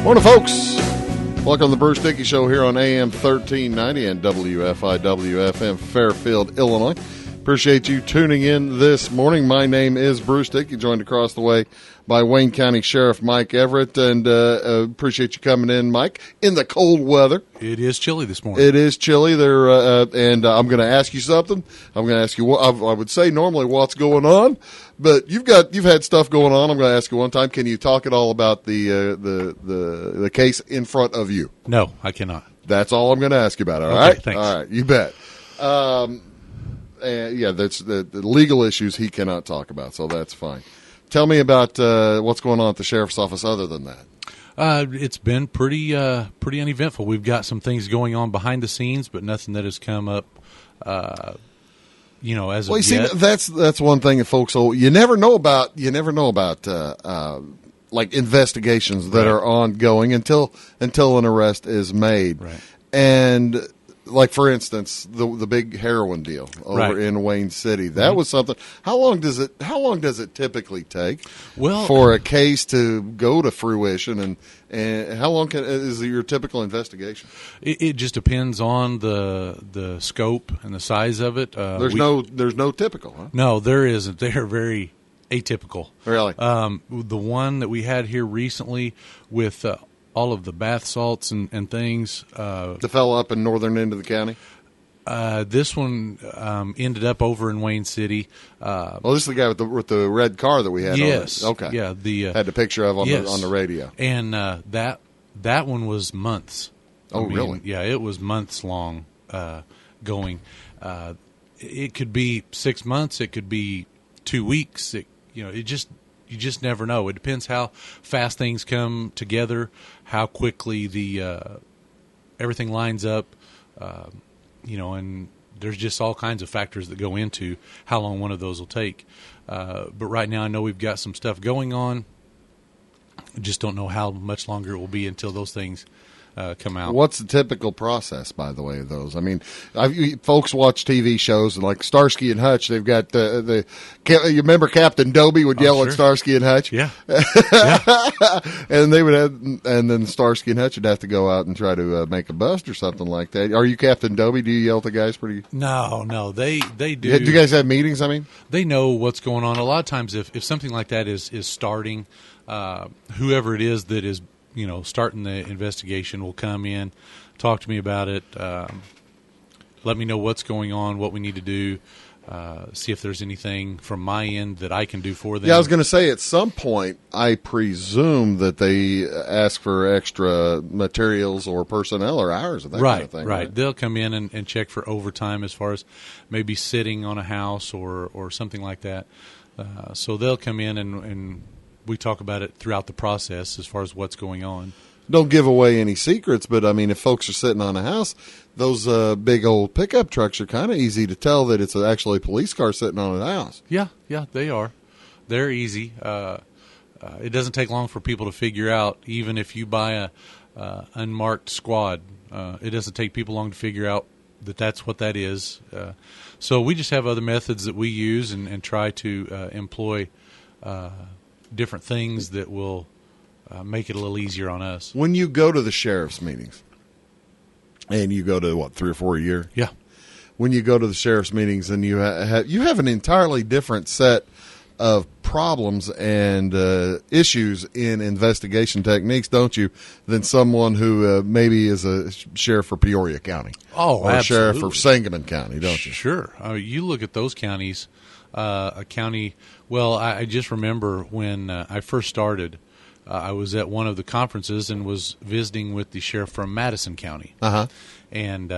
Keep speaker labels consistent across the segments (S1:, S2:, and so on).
S1: Morning, folks. Welcome to the Bruce Dickey Show here on AM 1390 and WFIW-FM Fairfield, Illinois. Appreciate you tuning in this morning. My name is Bruce Dickey, joined across the way by Wayne County Sheriff Mike Everett, and appreciate you coming in, Mike, in the cold weather.
S2: It is chilly this morning.
S1: It is chilly there, and I'm going to ask you something. I'm going to ask you what I would say normally what's going on, but you've had stuff going on. I'm going to ask you one time. Can you talk at all about the case in front of you?
S2: No, I cannot.
S1: That's all I'm going to ask you about. All
S2: okay,
S1: right,
S2: thanks.
S1: All right, you bet. Yeah, that's the legal issues he cannot talk about, so that's fine. Tell me about what's going on at the sheriff's office other than that.
S2: It's been pretty uneventful. We've got some things going on behind the scenes, but nothing that has come up, as of
S1: you
S2: yet.
S1: See, that's one thing that folks. You never know about like investigations that are ongoing until an arrest is made,
S2: right.
S1: And like, for instance, the big heroin deal over in Wayne City. That was something. How long does it typically take for a case to go to fruition, and how long is your typical investigation?
S2: It just depends on the scope and the size of it.
S1: There's no typical, huh?
S2: No, there isn't. They're very atypical.
S1: Really?
S2: The one that we had here recently with all of the bath salts and things.
S1: The fellow up in northern end of the county?
S2: This one ended up over in Wayne City.
S1: This is the guy with the red car that we had.
S2: Yes.
S1: On okay.
S2: Yeah.
S1: Had the picture of on the radio.
S2: And that one was months.
S1: Really?
S2: Yeah, it was months long going. It could be 6 months. It could be 2 weeks. You just never know. It depends how fast things come together, how quickly everything lines up, and there's just all kinds of factors that go into how long one of those will take. But right now I know we've got some stuff going on. I just don't know how much longer it will be until those things come out.
S1: What's the typical process, by the way, of those? I mean, folks watch TV shows and like Starsky and Hutch. They've got you remember Captain Dobie would yell at Starsky and Hutch?
S2: Yeah.
S1: And they would and then Starsky and Hutch would have to go out and try to make a bust or something like that. Are you Captain Dobie? Do you yell at the guys pretty?
S2: No, they do.
S1: Do you guys have meetings? I mean,
S2: they know what's going on. A lot of times, if something like that is starting, whoever it is that is starting the investigation will come in, talk to me about it, let me know what's going on, what we need to do, see if there's anything from my end that I can do for them.
S1: Yeah, I was going to say, at some point, I presume that they ask for extra materials or personnel or hours of that kind of thing.
S2: Right. They'll come in and check for overtime as far as maybe sitting on a house or something like that. So they'll come in and we talk about it throughout the process as far as what's going on.
S1: Don't give away any secrets, but I mean, if folks are sitting on a house, those big old pickup trucks are kind of easy to tell that it's actually a police car sitting on a house.
S2: Yeah, they are. They're easy. It doesn't take long for people to figure out, even if you buy a unmarked squad, it doesn't take people long to figure out that that's what that is. So we just have other methods that we use and try to employ different things that will make it a little easier on us.
S1: When you go to the sheriff's meetings, and you go to, 3 or 4 a year?
S2: Yeah.
S1: When you go to the sheriff's meetings, and you have an entirely different set of problems and issues in investigation techniques, don't you, than someone who maybe is a sheriff for Peoria County.
S2: Oh,
S1: or
S2: absolutely.
S1: A sheriff for Sangamon County, don't you?
S2: Sure. You look at those counties, a county. Well, I just remember when I first started, I was at one of the conferences and was visiting with the sheriff from Madison County.
S1: Uh-huh.
S2: And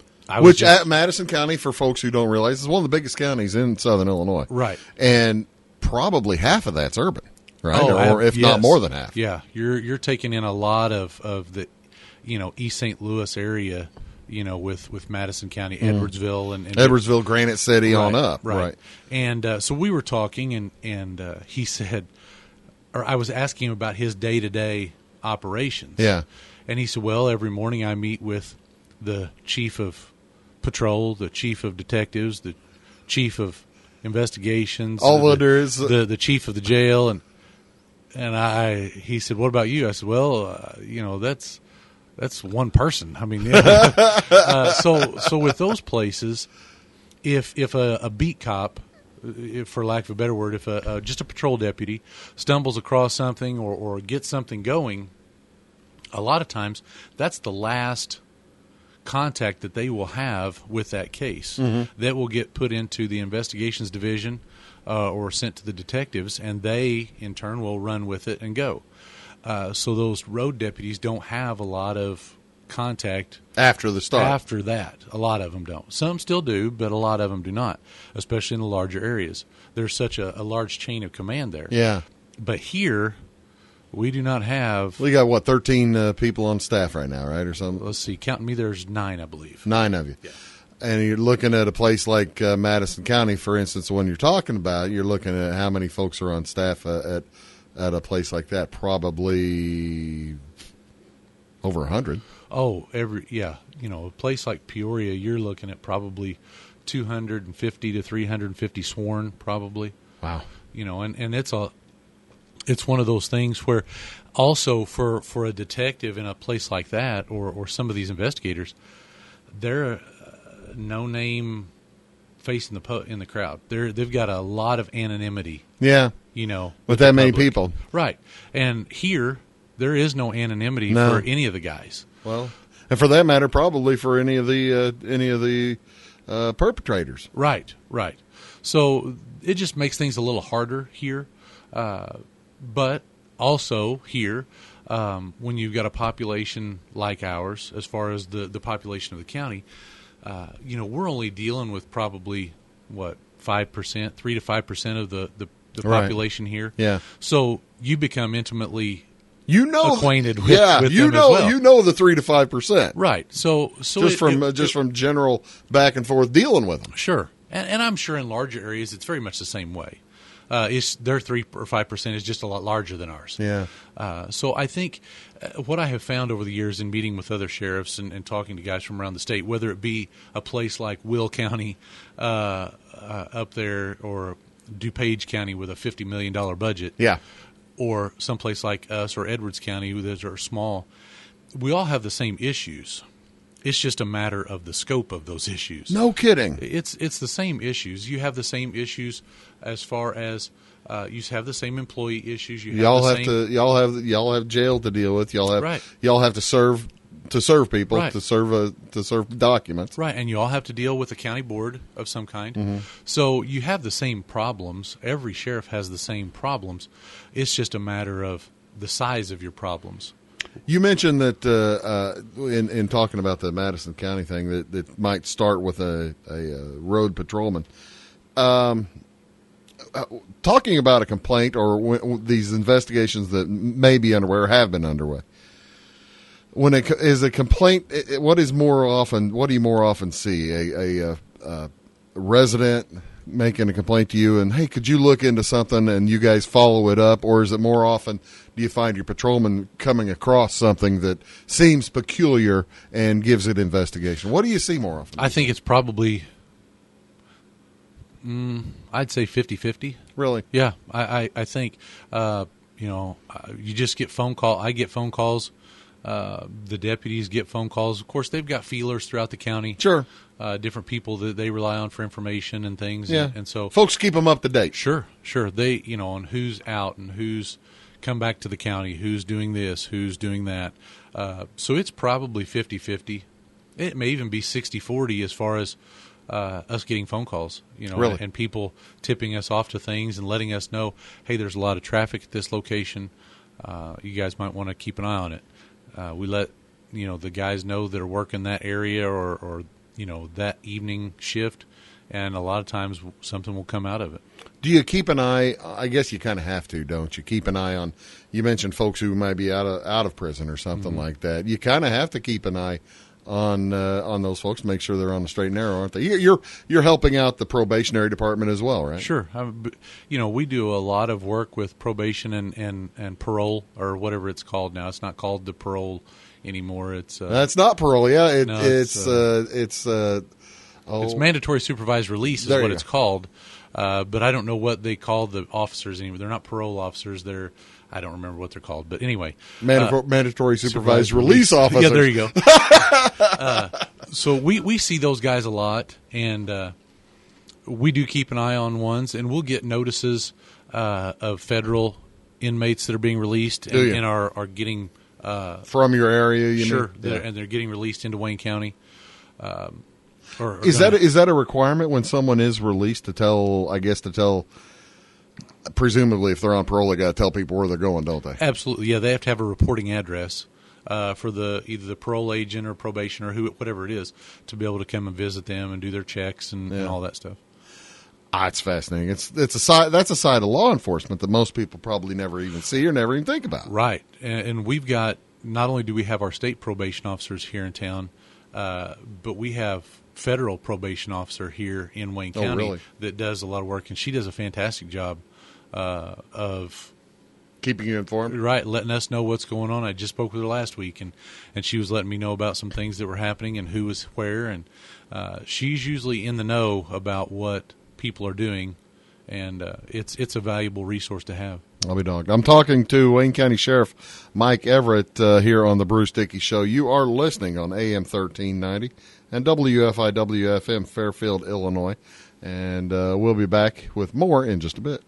S1: at Madison County, for folks who don't realize, is one of the biggest counties in southern Illinois.
S2: Right.
S1: And probably half of that's urban, right? Or if not more than half.
S2: Yeah. You're taking in a lot of the, East St. Louis area, with Madison County, Edwardsville and
S1: Edwardsville, Granite City on up. Right.
S2: And so we were talking and he said, or I was asking him about his day-to-day operations.
S1: Yeah.
S2: And he said, well, every morning I meet with the chief of patrol, the chief of detectives, the chief of investigations,
S1: all under his
S2: the chief of the jail, he said, "What about you?" I said, "Well, that's one person. I mean, so with those places, if a beat cop, if, for lack of a better word, if just a patrol deputy stumbles across something or gets something going, a lot of times that's the last contact that they will have with that case. That will get put into the investigations division or sent to the detectives, and they in turn will run with it and go. So those road deputies don't have a lot of contact
S1: after the start.
S2: After that, a lot of them don't. Some still do, but a lot of them do not, especially in the larger areas. There's such a large chain of command there.
S1: Yeah.
S2: But here, we do not have...
S1: We got, 13 people on staff right now, right, or something?
S2: Let's see. Counting me, there's 9, I believe.
S1: 9 of you.
S2: Yeah.
S1: And you're looking at a place like Madison County, for instance, the one you're talking about, you're looking at how many folks are on staff at a place like that. Probably over 100.
S2: Oh, a place like Peoria, you're looking at probably 250 to 350 sworn, probably.
S1: Wow.
S2: And it's one of those things where also for a detective in a place like that or some of these investigators, they're no name face in the crowd. They've got a lot of anonymity.
S1: Yeah. With that many people.
S2: Right. And here there is no anonymity for any of the guys.
S1: Well, and for that matter, probably for any of the perpetrators.
S2: Right. So it just makes things a little harder here. But also here, when you've got a population like ours, as far as the population of the county, we're only dealing with probably 5%, 3 to 5% of the population here.
S1: Yeah.
S2: So you become intimately acquainted with them as well.
S1: The 3 to 5%.
S2: Right. So
S1: just from general back and forth dealing with them.
S2: Sure. And I'm sure in larger areas it's very much the same way. Their 3 or 5% is just a lot larger than ours.
S1: Yeah.
S2: So I think what I have found over the years in meeting with other sheriffs and talking to guys from around the state, whether it be a place like Will County up there or DuPage County with a $50 million budget,
S1: yeah,
S2: or someplace like us or Edwards County that are small, we all have the same issues. It's just a matter of the scope of those issues.
S1: No kidding.
S2: It's the same issues. You have the same issues as far as you have the same employee issues.
S1: Y'all have jail to deal with. Y'all have to serve people,
S2: right,
S1: to serve documents.
S2: Right, and you all have to deal with a county board of some kind. So you have the same problems. Every sheriff has the same problems. It's just a matter of the size of your problems.
S1: You mentioned that in talking about the Madison County thing that might start with a road patrolman. Talking about a complaint or these investigations that may be underway or have been underway. When it is a complaint, what do you more often see? A resident making a complaint to you and, hey, could you look into something, and you guys follow it up? Or is it more often, do you find your patrolman coming across something that seems peculiar and gives it investigation? What do you see more often?
S2: I think it's probably, I'd say 50-50.
S1: Really?
S2: Yeah, I think, you just get phone call. I get phone calls. The deputies get phone calls. Of course, they've got feelers throughout the county.
S1: Sure.
S2: Different people that they rely on for information and things.
S1: Yeah.
S2: And so
S1: folks keep them up to date.
S2: Sure. They, on who's out and who's come back to the county, who's doing this, who's doing that. So it's probably 50-50. It may even be 60-40 as far as us getting phone calls,
S1: really?
S2: And people tipping us off to things and letting us know, hey, there's a lot of traffic at this location. You guys might want to keep an eye on it. We let the guys know that are working that area or that evening shift, and a lot of times something will come out of it.
S1: Do you keep an eye? I guess you kind of have to, don't you? Keep an eye on. You mentioned folks who might be out of prison or something like that. You kind of have to keep an eye on those folks, make sure they're on the straight and narrow, aren't they? You're helping out the probationary department as well, right?
S2: Sure. We do a lot of work with probation and parole, or whatever it's called now. It's not called the parole anymore. It's
S1: not parole. Yeah,
S2: it's mandatory supervised release is what it's called. But I don't know what they call the officers anymore. They're not parole officers. They're I don't remember what they're called, but anyway,
S1: mandatory supervised release officers.
S2: Yeah, there you go. So we see those guys a lot, and we do keep an eye on ones, and we'll get notices of federal inmates that are being released and are getting
S1: from your area.
S2: And they're getting released into Wayne County.
S1: Is that a requirement when someone is released to tell? Presumably, if they're on parole, they got to tell people where they're going, don't they?
S2: Absolutely, yeah. They have to have a reporting address for either the parole agent or probation or whatever it is, to be able to come and visit them and do their checks and all that stuff.
S1: It's fascinating. That's a side of law enforcement that most people probably never even see or never even think about.
S2: Right, and we've got, not only do we have our state probation officers here in town, but we have federal probation officer here in Wayne County that does a lot of work, and she does a fantastic job of
S1: keeping you informed,
S2: right? Letting us know what's going on. I just spoke with her last week, and she was letting me know about some things that were happening and who was where, and she's usually in the know about what people are doing, and it's a valuable resource to have.
S1: I'll be dogged. I'm talking to Wayne County Sheriff Mike Everett here on the Bruce Dickey Show. You are listening on AM 1390 and WFIW-FM Fairfield, Illinois, and we'll be back with more in just a bit.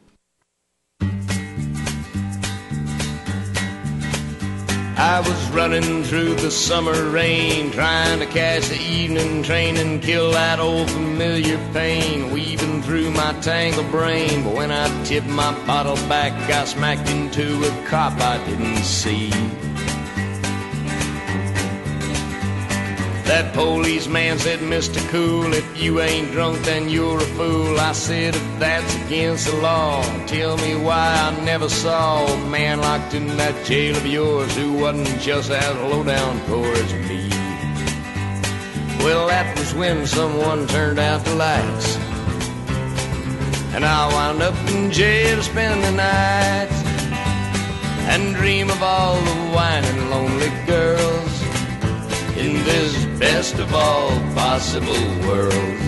S3: I was running through the summer rain, trying to catch the evening train and kill that old familiar pain, weaving through my tangled brain. But when I tipped my bottle back, I smacked into a cop I didn't see. That policeman said, Mr. Cool, if you ain't drunk, then you're a fool. I said, if that's against the law, tell me why I never saw a man locked in that jail of yours who wasn't just as low down poor as me. Well, that was when someone turned out the lights, and I wound up in jail to spend the night and dream of all the whining lonely girls in this best of all possible worlds.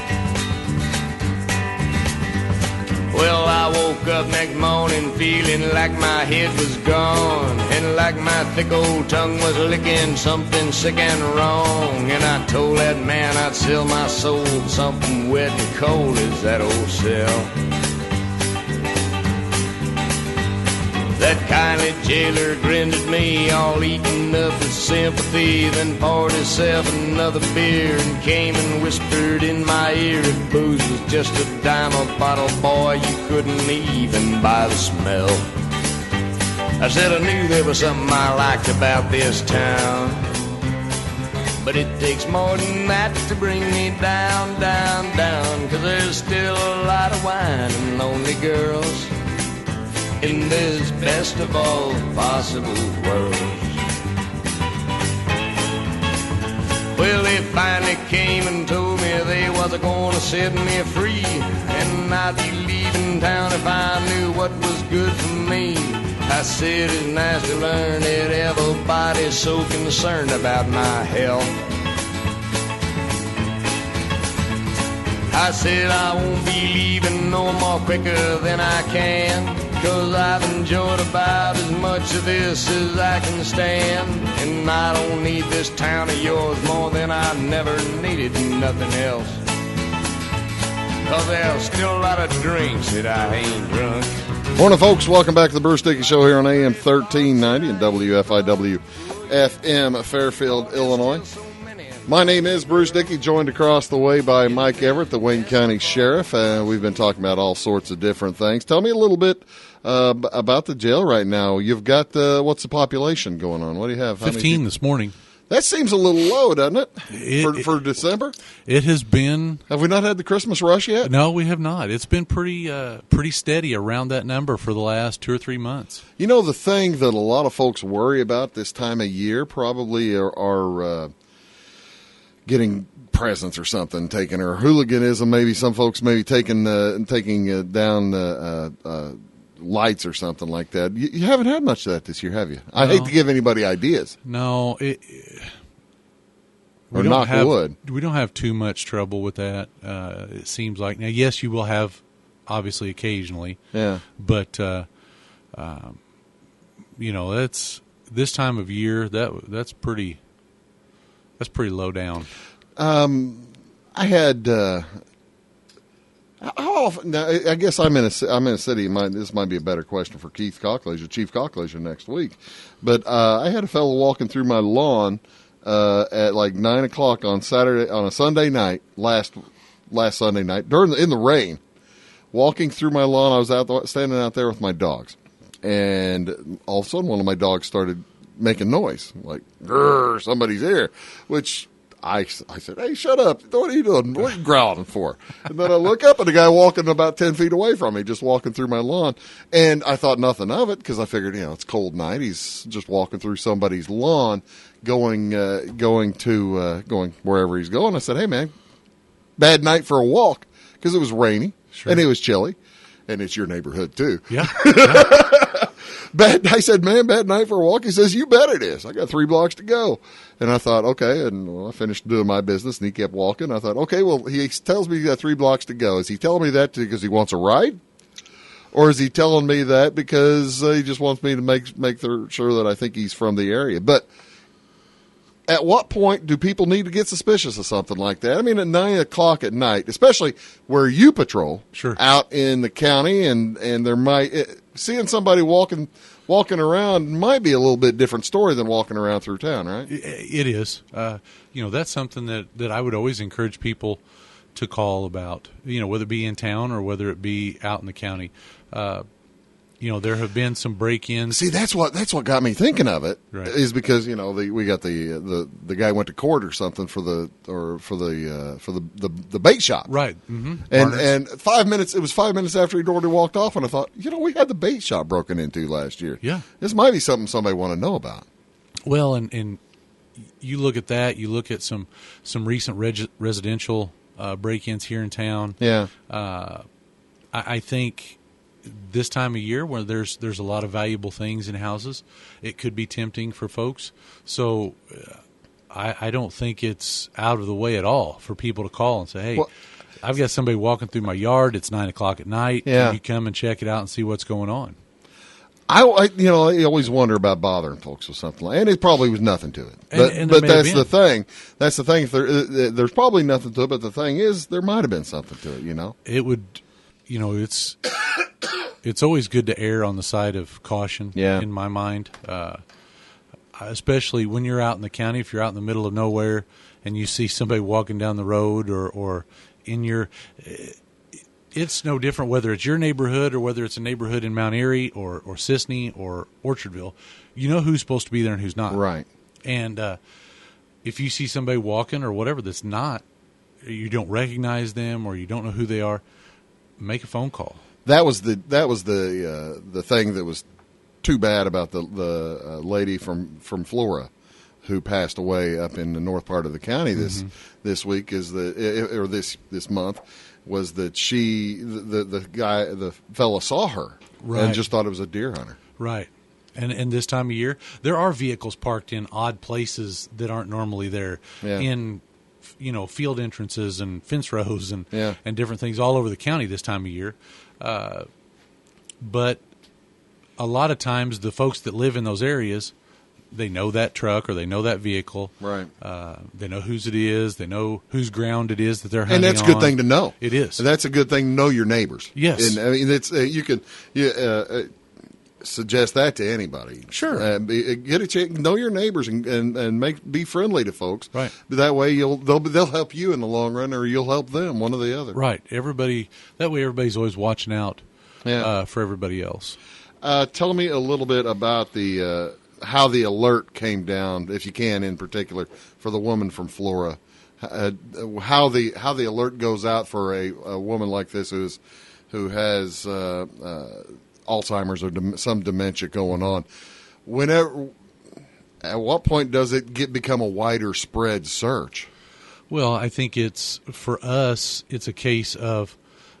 S3: Well, I woke up next morning feeling like my head was gone, and like my thick old tongue was licking something sick and wrong. And I told that man I'd sell my soul for something wet and cold as that old cell. That kindly jailer grinned at me, all eaten up with sympathy, then poured himself another beer and came and whispered in my ear, if booze was just a dime a bottle, boy, you couldn't even buy the smell. I said I knew there was something I liked about this town, but it takes more than that to bring me down, down, down, 'cause there's still a lot of wine and lonely girls in this best of all possible worlds. Well, they finally came and told me they wasn't gonna set me free, and I'd be leaving town if I knew what was good for me. I said it's nice to learn that everybody's so concerned about my health. I said I won't be leaving no more quicker than I can, 'cause I've enjoyed about as much of this as I can stand. And I don't need this town of yours more than I never needed nothing else, 'cause there's still a lot of drinks that I ain't drunk.
S1: Morning, folks. Welcome back to the Bruce Dickey Show here on AM 1390 and WFIW-FM Fairfield, Illinois. My name is Bruce Dickey, joined across the way by Mike Everett, the Wayne County Sheriff. We've been talking about all sorts of different things. Tell me a little bit about the jail right now. You've got, what's the population going on? What do you have?
S2: 15 this morning.
S1: That seems a little low, doesn't it, for December?
S2: It has been.
S1: Have we not had the Christmas rush yet?
S2: No, we have not. It's been pretty steady around that number for the last 2 or 3 months.
S1: You know, the thing that a lot of folks worry about this time of year probably are getting presents or something taken, or hooliganism. Maybe some folks maybe taking down lights or something like that. You haven't had much of that this year, have you? I hate to give anybody ideas.
S2: No, we
S1: knock wood.
S2: We don't have too much trouble with that. It seems like now. Yes, you will have obviously occasionally.
S1: Yeah,
S2: but that's this time of year. That's pretty low down.
S1: I had. How often? Now, I guess I'm in a city. This might be a better question for Keith Cockledge, Chief Cockledge, next week. But I had a fellow walking through my lawn at like 9 o'clock on a Sunday night, last Sunday night, in the rain, walking through my lawn. I was standing out there with my dogs, and all of a sudden, one of my dogs started making noise, like "grrr, somebody's here," which. I said, "Hey, shut up. What are you doing? What are you growling for?" And then I look up at a guy walking about 10 feet away from me, just walking through my lawn. And I thought nothing of it because I figured, it's a cold night. He's just walking through somebody's lawn, going wherever he's going. I said, "Hey, man, bad night for a walk," because it was rainy and it was chilly. And it's your neighborhood, too.
S2: Yeah.
S1: I said, "Man, bad night for a walk." He says, "You bet it is. I got 3 blocks to go." And I thought, okay. And I finished doing my business, and he kept walking. I thought, okay, well, he tells me he got 3 blocks to go. Is he telling me that because he wants a ride? Or is he telling me that because he just wants me to make sure that I think he's from the area? But at what point do people need to get suspicious of something like that? I mean, at 9 o'clock at night, especially where you patrol, out in the county, and there seeing somebody walking around might be a little bit different story than walking around through town, right?
S2: It is. That's something that I would always encourage people to call about, whether it be in town or whether it be out in the county. There have been some break-ins.
S1: See, that's what got me thinking of it.
S2: Right.
S1: Is because we got the guy went to court or something for the bait shop.
S2: Right. Mm-hmm.
S1: And 5 minutes. It was 5 minutes after he'd already walked off, and I thought, we had the bait shop broken into last year.
S2: Yeah.
S1: This might be something somebody want to know about.
S2: Well, and you look at that. You look at some recent residential break-ins here in town.
S1: Yeah.
S2: I think this time of year where there's a lot of valuable things in houses, it could be tempting for folks. So I don't think it's out of the way at all for people to call and say, "Hey, I've got somebody walking through my yard. It's 9 o'clock at night.
S1: Yeah.
S2: Can you come and check it out and see what's going on?"
S1: I always wonder about bothering folks with something and it probably was nothing to it. But that's the thing. That's the thing. If there's probably nothing to it, but the thing is, there might have been something to it.
S2: It would. It's always good to err on the side of caution.
S1: Yeah.
S2: In my mind, especially when you're out in the county. If you're out in the middle of nowhere and you see somebody walking down the road or in your, it's no different whether it's your neighborhood or whether it's a neighborhood in Mount Airy or Sisney or Orchardville. You know who's supposed to be there and who's not.
S1: Right.
S2: And if you see somebody walking or whatever that's not, you don't recognize them or you don't know who they are, make a phone call.
S1: That was the thing that was too bad about the lady from Flora who passed away up in the north part of the county this week this month, was that the fella saw her and just thought it was a deer hunter.
S2: Right. And this time of year, there are vehicles parked in odd places that aren't normally there.
S1: Yeah.
S2: In field entrances and fence rows and different things all over the county this time of year. But a lot of times the folks that live in those areas, they know that truck or they know that vehicle.
S1: Right.
S2: They know whose it is. They know whose ground it is that they're hunting on.
S1: And that's a good thing to know.
S2: It is.
S1: And that's a good thing to know your neighbors.
S2: Yes.
S1: And I mean, it's you can suggest that to anybody.
S2: Sure.
S1: Get a chance, know your neighbors and be friendly to folks.
S2: Right.
S1: That way they'll help you in the long run, or you'll help them, one or the other.
S2: Right. That way everybody's always watching out for everybody else.
S1: Tell me a little bit about the how the alert came down, if you can, in particular for the woman from Flora. How the alert goes out for a woman like this who has Alzheimer's or some dementia going on. At what point does it become a wider spread search?
S2: Well, I think for us, it's a case of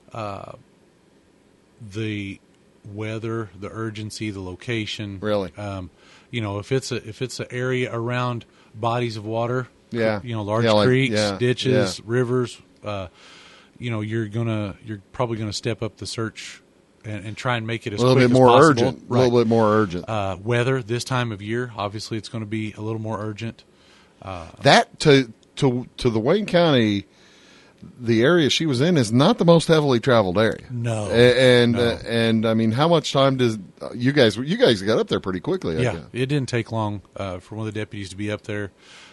S2: the weather, the urgency, the location.
S1: Really?
S2: If it's an area around bodies of water, large
S1: like,
S2: creeks, ditches, rivers, you're probably gonna step up the search and try and make it as
S1: a little
S2: quick
S1: bit
S2: as
S1: more
S2: possible.
S1: urgent. A little bit more urgent.
S2: Weather this time of year, obviously, it's going to be a little more urgent.
S1: That to the Wayne County, the area she was in is not the most heavily traveled area.
S2: No,
S1: and I mean, how much time does you guys got up there pretty quickly? I
S2: Yeah,
S1: guess.
S2: it didn't take long for one of the deputies to be up there,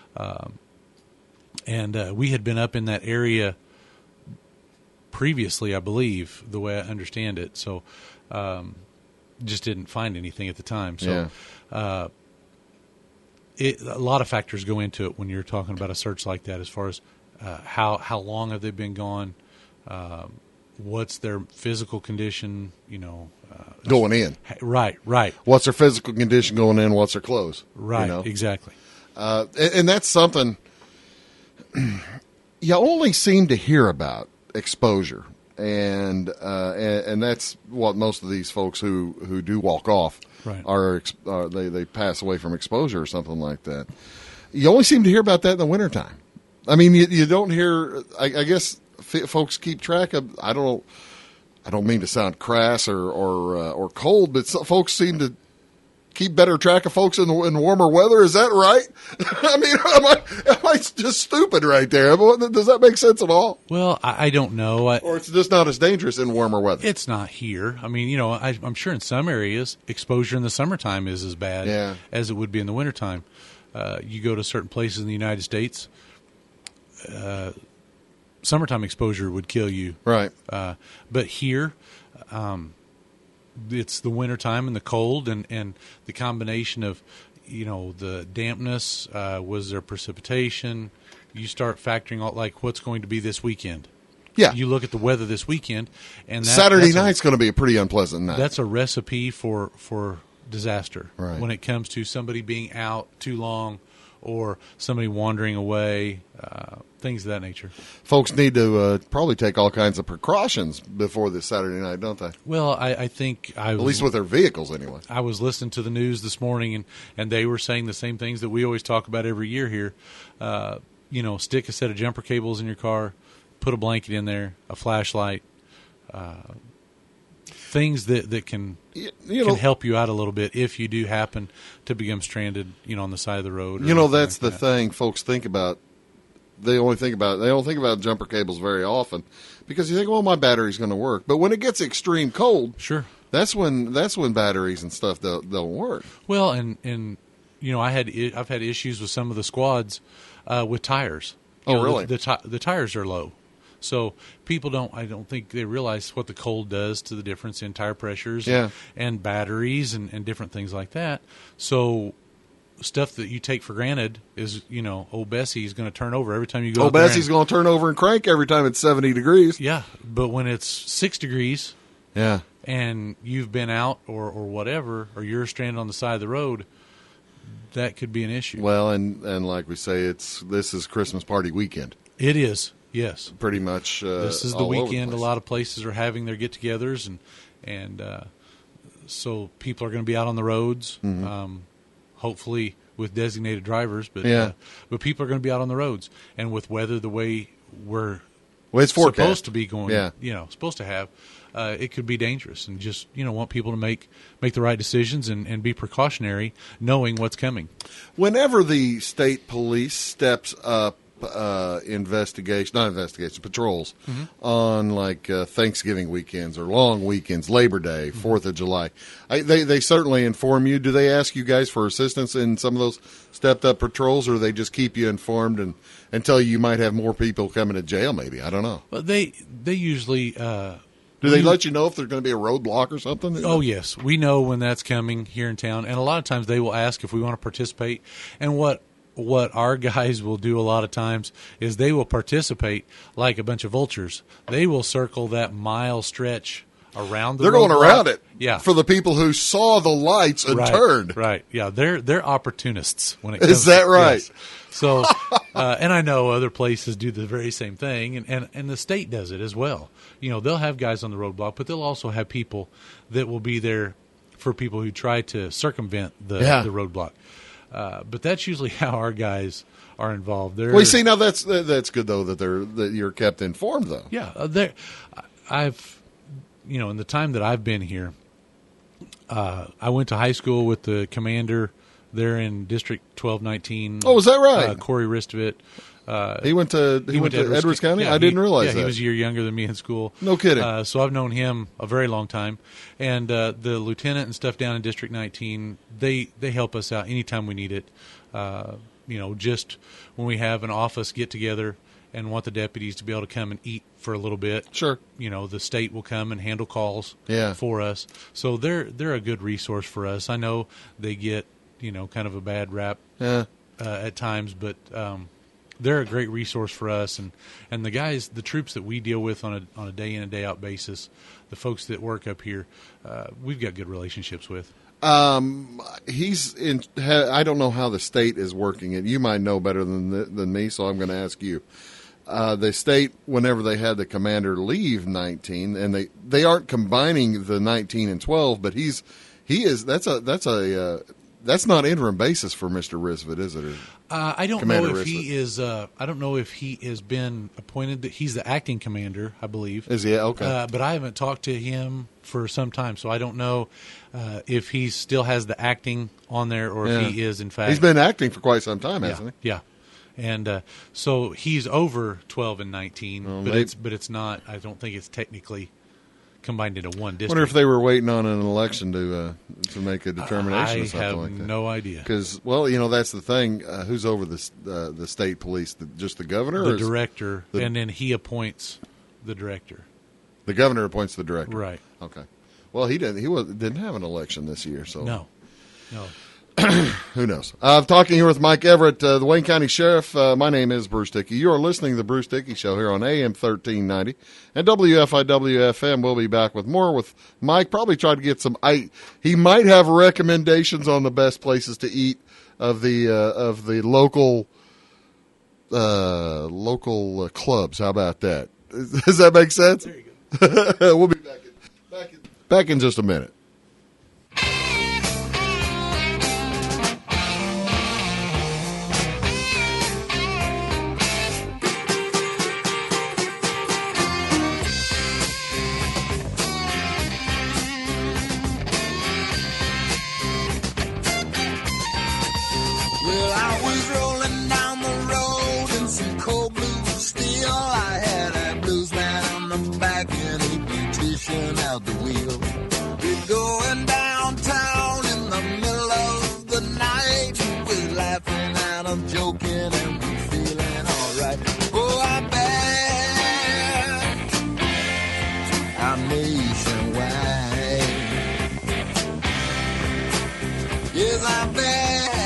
S2: and we had been up in that area previously, I believe, the way I understand it. So, just didn't find anything at the time. So, a lot of factors go into it when you're talking about a search like that, as far as how long have they been gone, what's their physical condition,
S1: Going in.
S2: Right.
S1: What's their physical condition going in? What's their clothes?
S2: Right, exactly.
S1: And that's something you only seem to hear about, exposure, and that's what most of these folks who do walk off are they pass away from exposure or something like that. You only seem to hear about that in the wintertime. I mean, you don't hear. I guess folks keep track of. I don't mean to sound crass or cold, but folks seem to keep better track of folks in warmer weather. Is that right? I mean, am I just stupid right there? Does that make sense at all?
S2: Well, I don't know.
S1: Or it's just not as dangerous in warmer weather.
S2: It's not here. I mean, I'm sure in some areas, exposure in the summertime is as bad as it would be in the wintertime. You go to certain places in the United States, summertime exposure would kill you.
S1: Right.
S2: But here, it's the wintertime and the cold and the combination of, the dampness, was there precipitation? You start factoring out, like, what's going to be this weekend.
S1: Yeah.
S2: You look at the weather this weekend, and
S1: Saturday night's going to be a pretty unpleasant night.
S2: That's a recipe for disaster.
S1: Right.
S2: When it comes to somebody being out too long or somebody wandering away, things of that nature.
S1: Folks need to probably take all kinds of precautions before this Saturday night, don't they?
S2: Well, I think
S1: at least with their vehicles, anyway.
S2: I was listening to the news this morning, and they were saying the same things that we always talk about every year here. Stick a set of jumper cables in your car, put a blanket in there, a flashlight, things that can help you out a little bit if you do happen to become stranded, on the side of the road.
S1: That's the thing folks think about. They don't think about jumper cables very often because you think, well, my battery's going to work. But when it gets extreme cold,
S2: sure,
S1: that's when batteries and stuff don't work.
S2: Well, and I've had issues with some of the squads with tires.
S1: Really?
S2: The tires are low. So people I don't think they realize what the cold does to the difference in tire pressures and batteries and different things like that. So stuff that you take for granted is, old Bessie's going to turn over every time you go out there. Old
S1: Bessie's going to turn over and crank every time it's 70 degrees.
S2: Yeah, but when it's 6 degrees and you've been out or whatever, or you're stranded on the side of the road, that could be an issue.
S1: Well, and like we say, this is Christmas party weekend.
S2: It is. Yes,
S1: pretty much.
S2: This is the weekend. A lot of places are having their get-togethers, and so people are going to be out on the roads. Mm-hmm. Hopefully with designated drivers, but people are going to be out on the roads, and with weather the way
S1: it's
S2: supposed to be going, supposed to have, it could be dangerous, and just want people to make the right decisions and be precautionary, knowing what's coming.
S1: Whenever the state police steps up patrols on like Thanksgiving weekends or long weekends, Labor Day, 4th of July. They certainly inform you. Do they ask you guys for assistance in some of those stepped up patrols, or they just keep you informed and tell you might have more people coming to jail? Maybe, I don't know.
S2: Well, they usually
S1: do they let you know if there's going to be a roadblock or something?
S2: Oh yes, we know when that's coming here in town, and a lot of times they will ask if we want to participate. And what our guys will do a lot of times is they will participate like a bunch of vultures. They will circle that mile stretch around the roadblock.
S1: They're going around it.
S2: Yeah.
S1: For the people who saw the lights and turned.
S2: Right. Yeah. They're opportunists when it comes
S1: Is that right?
S2: Yes. So, and I know other places do the very same thing, and the state does it as well. They'll have guys on the roadblock, but they'll also have people that will be there for people who try to circumvent the roadblock. But that's usually how our guys are involved.
S1: Well, you see, now that's good though that you're kept informed though.
S2: Yeah, in the time that I've been here, I went to high school with the commander there in District 1219.
S1: Oh, is that right?
S2: Corey Ristovit.
S1: He went to Edwards County?
S2: Yeah,
S1: I didn't realize that.
S2: He was a year younger than me in school.
S1: No kidding.
S2: So I've known him a very long time. And the lieutenant and stuff down in District 19, they help us out anytime we need it. Just when we have an office get-together and want the deputies to be able to come and eat for a little bit.
S1: Sure.
S2: The state will come and handle calls
S1: Yeah.
S2: for us. So they're a good resource for us. I know they get, kind of a bad rap at times, but they're a great resource for us. And the troops that we deal with on a day in and day out basis, the folks that work up here, we've got good relationships with.
S1: He's in. I don't know how the state is working it. You might know better than me, so I'm going to ask you. The state, whenever they had the commander leave 19, and they aren't combining the 19 and 12, but that's not interim basis for Mr. Risvit, is it?
S2: I don't
S1: Commander
S2: know if
S1: Risvit.
S2: he is. I don't know if he has been appointed. He's the acting commander, I believe.
S1: Is he? Okay.
S2: But I haven't talked to him for some time, so I don't know if he still has the acting on there or if he is in fact.
S1: He's been acting for quite some time, hasn't he?
S2: Yeah. And so he's over 12 and 19, but it's not. I don't think it's technically combined into one district.
S1: I wonder if they were waiting on an election to make a determination or something
S2: I have
S1: like that.
S2: no idea.
S1: Because, that's the thing. Who's over the state police? Just the governor?
S2: The director, and then he appoints the director.
S1: The governor appoints the director.
S2: Right.
S1: Okay. Well, he didn't have an election this year, so
S2: No.
S1: Who knows? I'm talking here with Mike Everett, the Wayne County Sheriff. My name is Bruce Dickey. You are listening to the Bruce Dickey Show here on AM 1390 and WFIW-FM. We'll be back with more with Mike. Probably try to get some. He might have recommendations on the best places to eat of the local clubs. How about that? Does that make sense?
S2: There you go.
S1: We'll be back in just a minute.
S4: Well, I was rolling down the road in some cold blue steel. I had a blues man on the back and a beautician out the wheel. We're going downtown in the middle of the night. We're laughing and I'm joking and we're feeling alright. Oh, I'm back. I'm nationwide. Yes, I'm back.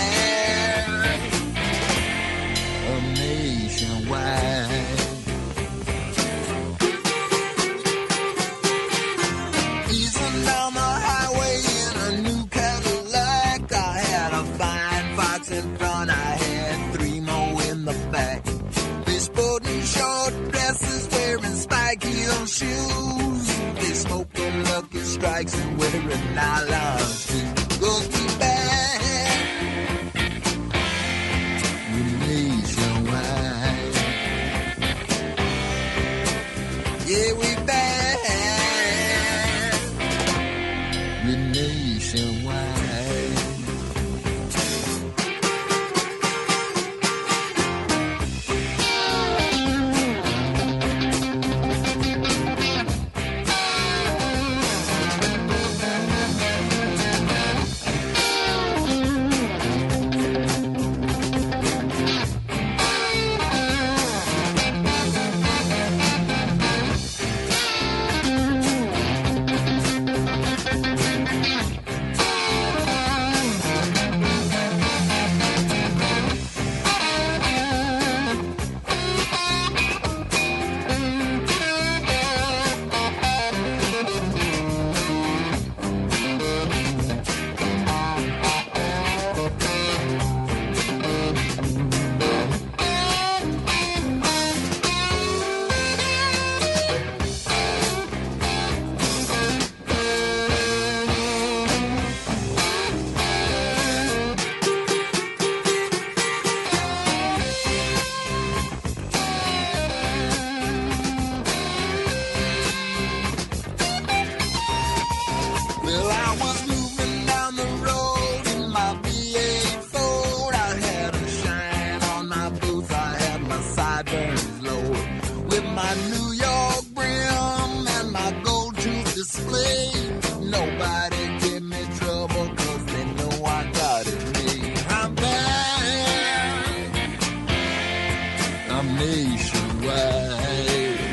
S4: Easing down the highway in a new Cadillac. I had a fine fox in front, I had three more in the back. They sporting short dresses, wearing spike heel shoes. They smoking Lucky Strikes and wearing nylons too. Go keep back. Nationwide. Yeah, we back. We're nationwide. sideburns low. With my New York brim and my gold tooth display, nobody give me trouble 'cause they know I got it made. I'm back. I'm nationwide.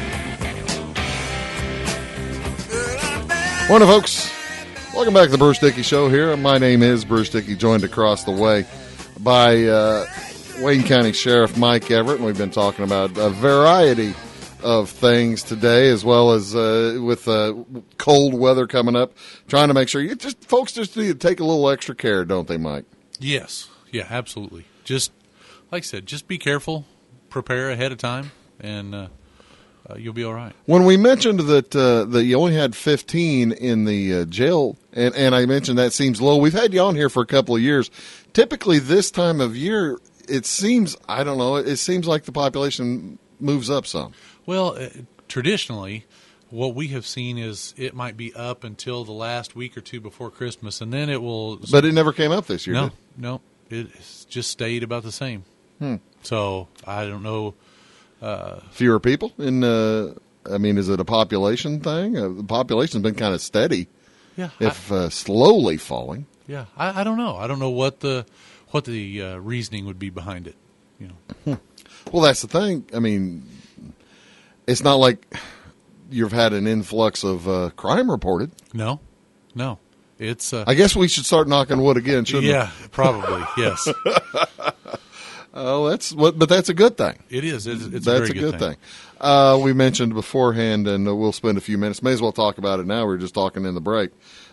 S4: Girl, I'm back.
S1: Morning, folks. Welcome back to the Bruce Dickey Show here. My name is Bruce Dickey, joined across the way by Wayne County Sheriff Mike Everett, and we've been talking about a variety of things today, as well as with cold weather coming up, trying to make sure folks just need to take a little extra care, don't they, Mike?
S2: Yes. Yeah, absolutely. Just, like I said, just be careful, prepare ahead of time, and you'll be all right.
S1: When we mentioned that you only had 15 in the jail, and I mentioned that seems low, we've had you on here for a couple of years. Typically this time of year, it seems, I don't know, it seems like the population moves up some.
S2: Well, traditionally, what we have seen is it might be up until the last week or two before Christmas, and then it will...
S1: But it never came up this year,
S2: No, it's just stayed about the same. So, I don't know...
S1: Fewer people? Is it a population thing? The population's been kind of steady,
S2: Yeah.
S1: slowly falling.
S2: Yeah, I don't know. I don't know what the reasoning would be behind it. You know.
S1: Well, that's the thing. I mean, it's not like you've had an influx of crime reported.
S2: No. It's.
S1: I guess we should start knocking wood again, shouldn't we?
S2: Yeah, probably. Yes.
S1: Oh, but that's a good thing.
S2: It is. It's
S1: That's
S2: a very
S1: a good
S2: thing.
S1: We mentioned beforehand, and we'll spend a few minutes. May as well talk about it now. We were just talking in the break.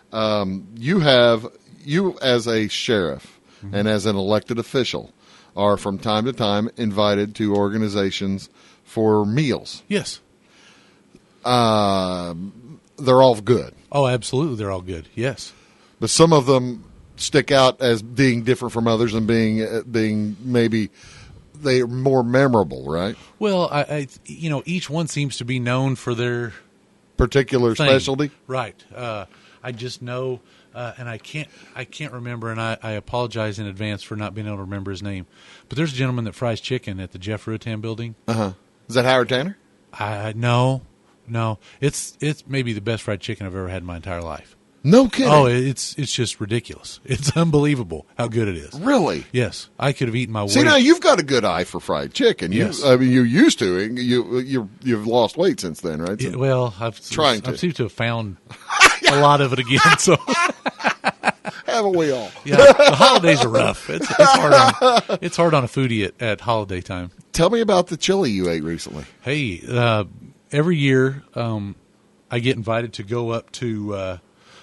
S1: You as a sheriff and as an elected official are from time to time invited to organizations for meals.
S2: Yes.
S1: They're all good.
S2: Oh, absolutely. They're all good. Yes.
S1: But some of them stick out as being different from others and being maybe they're more memorable, right?
S2: Well, I each one seems to be known for their
S1: Particular
S2: thing.
S1: specialty.
S2: Right. I just know, and I can't remember, and I apologize in advance for not being able to remember his name. But there's a gentleman that fries chicken at the Jeff Rutan building.
S1: Uh-huh. Is that Howard Tanner?
S2: No. It's maybe the best fried chicken I've ever had in my entire life.
S1: No kidding.
S2: Oh, it's just ridiculous. It's unbelievable how good it is.
S1: Really?
S2: Yes, I could have eaten my weight.
S1: See, now you've got a good eye for fried chicken.
S2: Yes.
S1: You used to. You've lost weight since then, right?
S2: Yeah, well, I've
S1: Trying to.
S2: seemed to have found a lot of it again. So,
S1: Haven't we all?
S2: yeah, the holidays are rough. It's hard on a foodie at holiday time.
S1: Tell me about the chili you ate recently.
S2: Hey, every year I get invited to go up to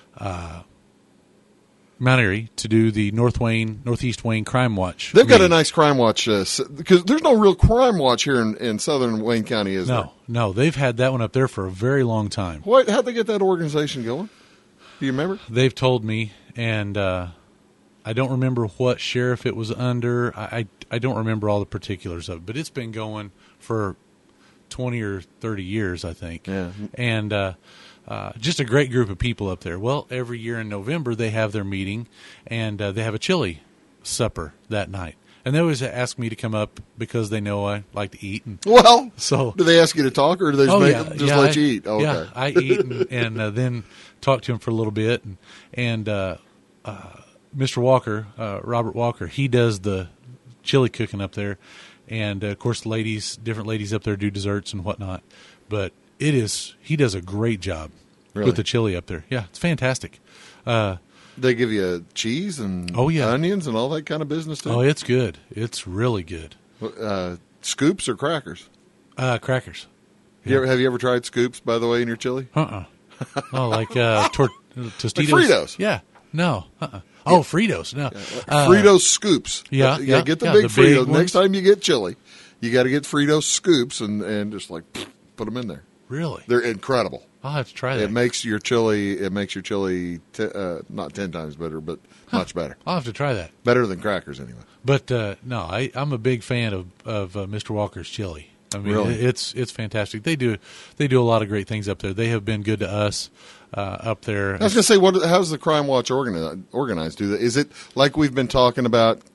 S2: Mount Airy to do the Northeast Wayne Crime Watch.
S1: They've got a
S2: meeting.
S1: nice crime watch because there's no real crime watch here in southern Wayne County, is there?
S2: No, they've had that one up there for a very long time.
S1: How'd they get that organization going? Do you remember?
S2: They've told me, and I don't remember what sheriff it was under. I don't remember all the particulars of it, but it's been going for 20 or 30 years, I think.
S1: Yeah.
S2: And just a great group of people up there. Well, every year in November they have their meeting, and they have a chili supper that night. And they always ask me to come up because they know I like to eat. And
S1: Well,
S2: so
S1: do they ask you to talk, or do they just let you eat? Oh,
S2: yeah,
S1: okay.
S2: I eat and then talk to him for a little bit. And Mr. Walker, Robert Walker, he does the chili cooking up there. And, of course, different ladies up there do desserts and whatnot. But he does a great job with the chili up there. Yeah, it's fantastic.
S1: They give you cheese and onions and all that kind of business, too?
S2: Oh, it's good. It's really good.
S1: Scoops or crackers?
S2: Crackers.
S1: Have you ever tried scoops, by the way, in your chili?
S2: Oh, like Tostitos.
S1: Like Fritos?
S2: Yeah. No. Oh, Fritos. No.
S1: Fritos scoops.
S2: Yeah.
S1: Get the big Fritos. Next time you get chili, you got to get Fritos scoops and just like put them in there.
S2: Really?
S1: They're incredible.
S2: I'll have to try that.
S1: It makes your chili not 10 times better, but much better.
S2: I'll have to try that.
S1: Better than crackers, anyway.
S2: But no, I'm a big fan of Mr. Walker's chili. I mean,
S1: really?
S2: It's fantastic. They do a lot of great things up there. They have been good to us up there.
S1: I was going to say, how's the Crime Watch organized? Is it like we've been talking about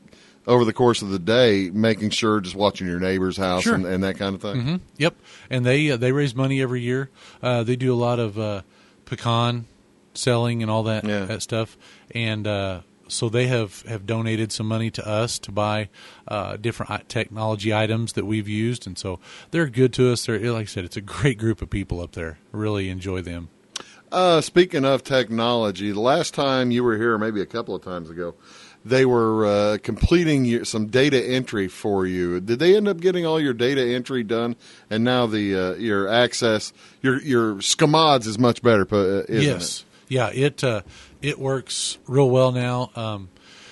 S1: over the course of the day, making sure, just watching your neighbor's house
S2: Sure.
S1: and that kind of thing.
S2: Mm-hmm. Yep, and they raise money every year. They do a lot of pecan selling and all that,
S1: Yeah.
S2: that stuff, and so they have donated some money to us to buy different technology items that we've used, and so they're good to us. They're, like I said, it's a great group of people up there. Really enjoy them.
S1: Speaking of technology, the last time you were here, maybe a couple of times ago, they were completing some data entry for you. Did they end up getting all your data entry done? And now the your access, your SCMODs is much better, isn't
S2: Yes.
S1: it?
S2: Yeah, it works real well now.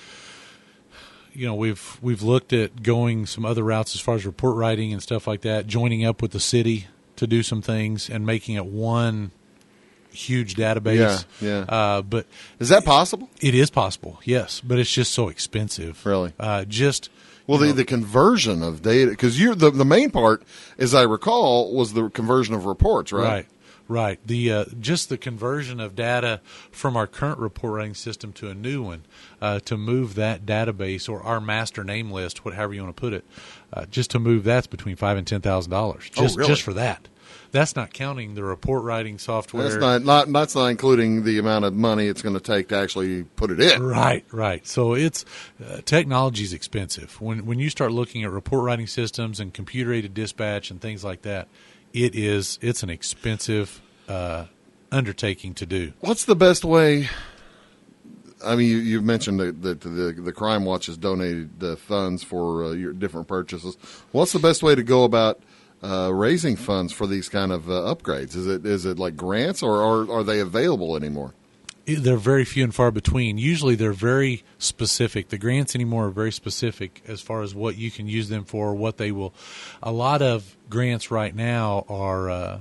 S2: We've looked at going some other routes as far as report writing and stuff like that, joining up with the city to do some things and making it one huge database.
S1: Yeah.
S2: But
S1: Is that possible?
S2: it is possible, yes, but it's just so expensive.
S1: Really?
S2: Well,
S1: The conversion of data, because the main part, as I recall, was the conversion of reports, right?
S2: Right. The just the conversion of data from our current report writing system to a new one, to move that database or our master name list, however you want to put it, just to move that's between $5,000 and $10,000.
S1: Really?
S2: Just for that. That's not counting the report writing software.
S1: That's not including the amount of money it's going to take to actually put it in.
S2: Right. So it's technology is expensive. When you start looking at report writing systems and computer aided dispatch and things like that, it's an expensive undertaking to do.
S1: What's the best way? I mean, you've mentioned that the Crime Watch has donated the funds for your different purchases. What's the best way to go about raising funds for these kind of upgrades? Is it like grants, or are they available anymore?
S2: They're very few and far between. Usually they're very specific. The grants anymore are very specific as far as what you can use them for, what they will. A lot of grants right now are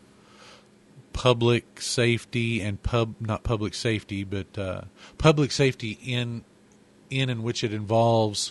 S2: public safety and not public safety, but public safety in which it involves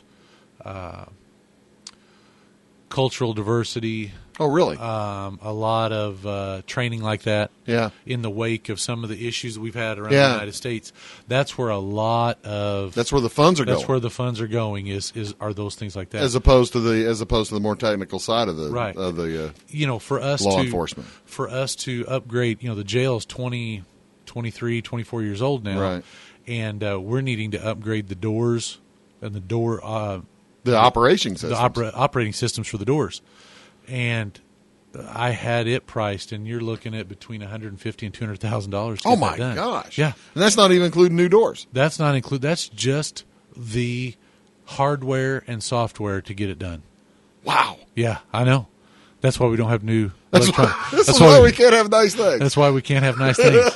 S2: cultural diversity.
S1: Oh, really?
S2: A lot of training like that.
S1: Yeah.
S2: In the wake of some of the issues that we've had around the
S1: Yeah.
S2: United States, that's where a lot of
S1: That's where the funds are going.
S2: that's where the funds are going. Are those things like that?
S1: as opposed to the more technical side of the
S2: Right.
S1: of the
S2: For us
S1: law
S2: to
S1: enforcement.
S2: for us to upgrade, the jail is 20, 23, 24 years old now,
S1: Right.
S2: and we're needing to upgrade the doors and the door
S1: the operating system.
S2: operating systems for the doors. And I had it priced, and you're looking at between $150,000 and $200,000.
S1: Oh my
S2: done.
S1: gosh!
S2: Yeah,
S1: and that's not even including new doors.
S2: that's not include. That's just the hardware and software to get it done.
S1: Wow,
S2: Yeah, I know. That's why we don't have new
S1: that's
S2: electronic.
S1: why we can't have nice things.
S2: That's why we can't have nice things.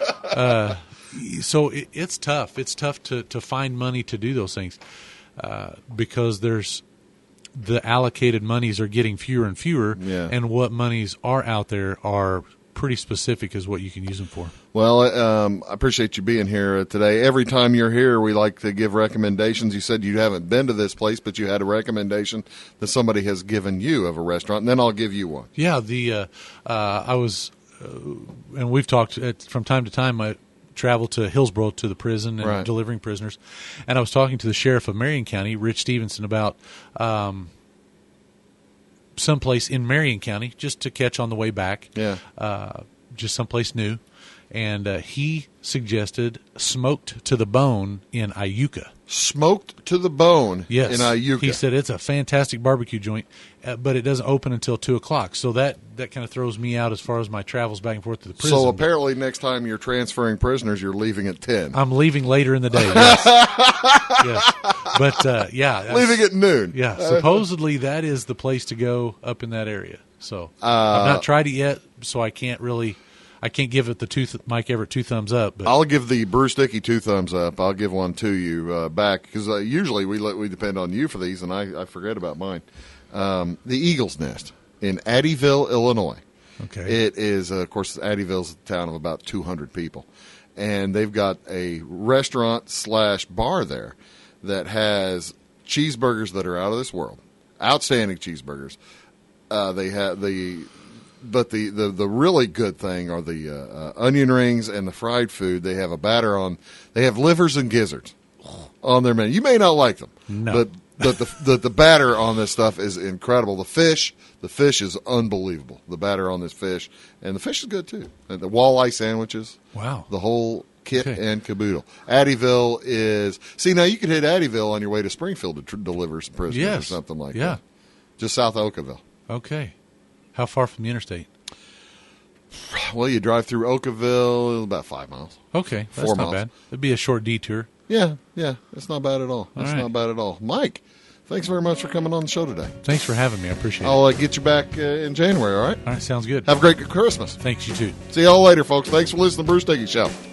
S2: So it's tough. It's tough to find money to do those things because the allocated monies are getting fewer and fewer,
S1: Yeah.
S2: and what monies are out there are pretty specific as what you can use them for.
S1: Well, I appreciate you being here today. Every time you're here, we like to give recommendations. You said you haven't been to this place, but you had a recommendation that somebody has given you of a restaurant, and then I'll give you one.
S2: Yeah, I was, and we've talked from time to time. I travel to Hillsborough to the prison and
S1: Right.
S2: delivering prisoners, and I was talking to the sheriff of Marion County, Rich Stevenson, about someplace in Marion County just to catch on the way back.
S1: Yeah.
S2: Just someplace new, and he suggested Smoked to the Bone in Iuka.
S1: Smoked to the bone
S2: Yes,
S1: in Iuka.
S2: he said it's a fantastic barbecue joint, but it doesn't open until 2:00. So that kind of throws me out as far as my travels back and forth to the prison.
S1: So apparently next time you're transferring prisoners, you're leaving at 10.
S2: I'm leaving later in the day. Yes, yes. But
S1: leaving at noon.
S2: Yeah, supposedly that is the place to go up in that area. So I've not tried it yet, so I can't give it the Mike Everett 2 thumbs up. But
S1: I'll give the Bruce Dickey 2 thumbs up. I'll give one to you back because usually we depend on you for these, and I forget about mine. The Eagle's Nest in Addyville, Illinois.
S2: okay,
S1: It is, of course, Addyville's a town of about 200 people, and they've got a restaurant/bar there that has cheeseburgers that are out of this world, outstanding cheeseburgers. They have But the really good thing are the onion rings and the fried food. They have a batter on. They have livers and gizzards on their menu. You may not like them,
S2: No.
S1: but But the batter on this stuff is incredible. The fish is unbelievable. The batter on this fish, and the fish is good too. And the walleye sandwiches.
S2: Wow.
S1: The whole kit
S2: Okay.
S1: and caboodle. Addyville is now you could hit Addyville on your way to Springfield to deliver some prisoners or
S2: Yes.
S1: something like
S2: Yeah.
S1: that. Just south of Oakville.
S2: Okay. How far from the interstate?
S1: Well, you drive through Oakville, about 5 miles.
S2: Okay, that's
S1: 4
S2: not
S1: miles.
S2: bad. It'd be a short detour.
S1: Yeah, it's not bad at all. It's
S2: All right.
S1: not bad at all. Mike, thanks very much for coming on the show today.
S2: Thanks for having me. I appreciate it.
S1: I'll get you back in January, all right?
S2: All right, sounds good.
S1: Have a great Christmas.
S2: Thanks, you too.
S1: See y'all later, folks. Thanks for listening to the Bruce Dickey Show.